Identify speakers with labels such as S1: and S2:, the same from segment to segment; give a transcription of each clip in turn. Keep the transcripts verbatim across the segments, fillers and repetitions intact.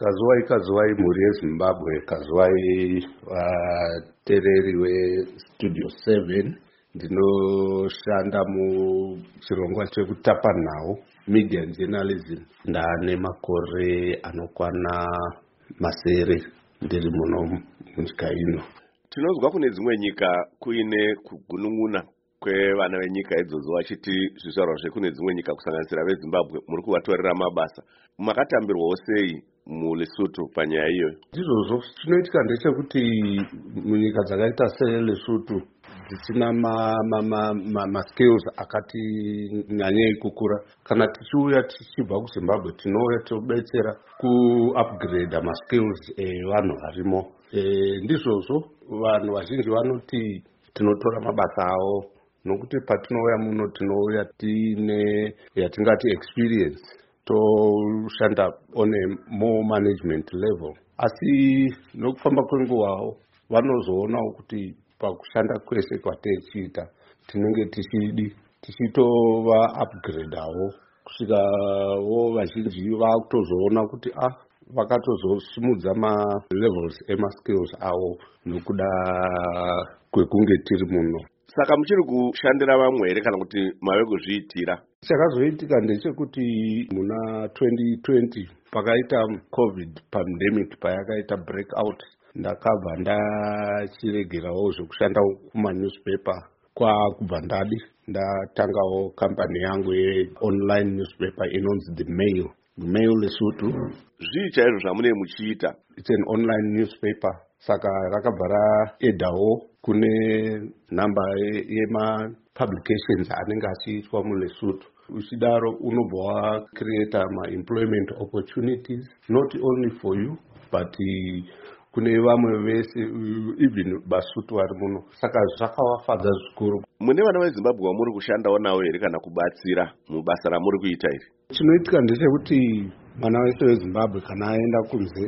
S1: Kazuwai Kazuwai mhuri yeZimbabwe, Kazuwai vateereri weStudio seven. Ndinoshanda muchirongwa chekutapa nhau media journalism. Ndane makore anokwana masere ndiri muno munyika ino.
S2: Tinozwa kune dzimwe nyika kuine kugunun'una kwevana venyika idzodzo vachiti zvizvarwa zvekune dzimwe nyika kusanganisira veZimbabwe muri kuvatorera mabasa. Makatambirwawo sei muLesotho panyaya iyoyo?
S1: Ndizvozvo chinoitika ndechekuti munyika dzakaita seLesotho dzichina ma-skills akati nyanyei kukura. Kana tichiuya tichibva kuZimbabwe tinouya tobetsera ku-upgrade ma-skills evanhu varimo. Ndizvozvo vanhu vazhinji vanoti tinotora mabasa avo nokuti patinouya muno tinouya tiine yatingati experience, toshanda on a more management level. Asi nokufamba kwenguva vanozoonawo kuti pakushanda kwese kwateichiita tinenge tichidi tichitova upgrade avo kusvikawo vazhinji vakutozoona kuti ah vakatozosimudza ma-levels ema-skills avo nokuda kwekunge tiri muno.
S2: Saka muchiri kushandira vamwe here kana kuti mave kuzviitira?
S1: Chakazoitika ndechekuti muna twenty twenty pakaita covid pandemic payakaita breakout, ndakabva ndachiregerawo zvekushanda kuma-newspaper kwakubva ndadi ndatangawo kambani yangu ye-online newspaper inonzi The Mail. The Mail Lesotho.
S2: Zvii chaizvo zvamune muchiita?
S1: It's an online newspaper. Saka rakabva raedawo kune namba yema-publications anenge achiitwa muLesotho. Uchidaro unobva wacreata ma-employment opportunities, not only for you, but kune vamwe vese, even Basotho vari muno. Saka zvakavafadza zvikuru.
S2: Mune vana veZimbabwe vamuri kushandawo navo here kana kubatsira mubasa ramuri kuita iri?
S1: Chinoitika ndechekuti mwana wese weZimbabwe kana aenda kunze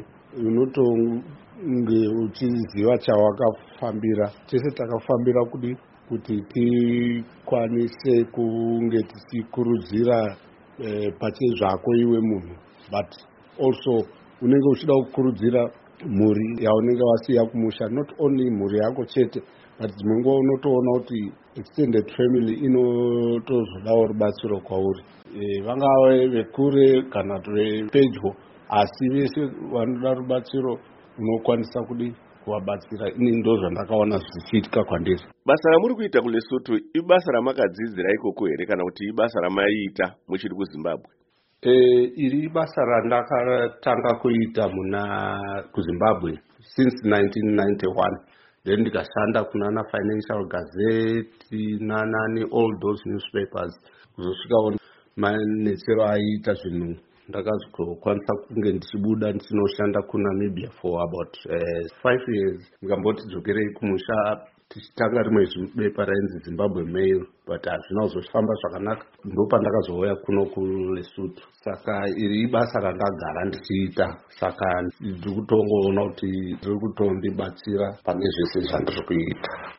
S1: unotonge uchiziva chawakafambira. Tese takafambira kuti kuti tikwanise kunge tichikurudzira eh, pachezvako iwe munhu, but also unenge uchida kukurudzira mhuri yaunenge wasiya kumusha, not only mhuri yako chete, but dzimwe nguva unotoona kuti extended family inotozodawo rubatsiro kwauri. E, vangave vekure kana vepedyo, asi vese vanoda rubatsiro unokwanisa kudi kuvabatsira. Ini ndo zvandakaona zvichiitika kwandiri.
S2: Basa ramuri kuita kuLesotho ibasa ramakadzidzira ikoko here kana kuti ibasa ramaiita muchiri kuZimbabwe?
S1: E, iri basa randakatanga kuita muna kuZimbabwe since nineteen ninety-one. Then ndikashanda kunana Financial Gazette nanani all those newspapers kuzosvika manetsero aiita zvinhu. Ndakazokwanisa kunge ndichibuda ndichinoshanda kuNamibia for about uh, five years. Ndikamboti dzokerei kumusha tichitanga rimwe zibepa rainzi Zimbabwe Mail, but hazvina kuzofamba zvakanaka. Ndopandakazouya kuno kuLesotho. Saka iri ibasa randagara ndichiita. Saka ndiri kutongoona kuti riri kutondibatsira pane zvese zvandiri kuita.